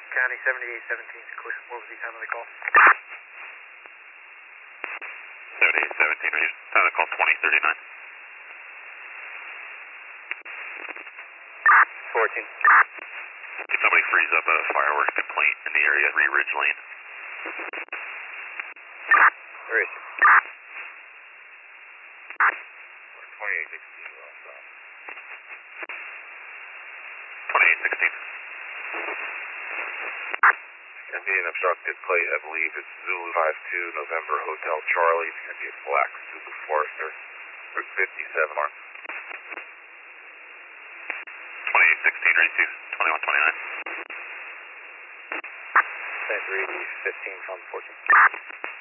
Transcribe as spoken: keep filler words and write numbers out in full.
County seventy-eight seventeen, clear. What was the time of the call? seventy-eight seventeen, read. Time of the call twenty thirty-nine. fourteen. Did somebody freeze up a fireworks complaint in the area at Ree Ridge Lane? Where is it? twenty-eight sixteen, well, so. twenty-eight sixteen. It's going to be an obstructed plate, I believe it's Zulu five two, November Hotel Charlie. It's going to be a black Subaru Forester, Route fifty-seven mark. twenty-eight sixteen, read to twenty-one twenty-nine. That's Reedy fifteen from fourteen.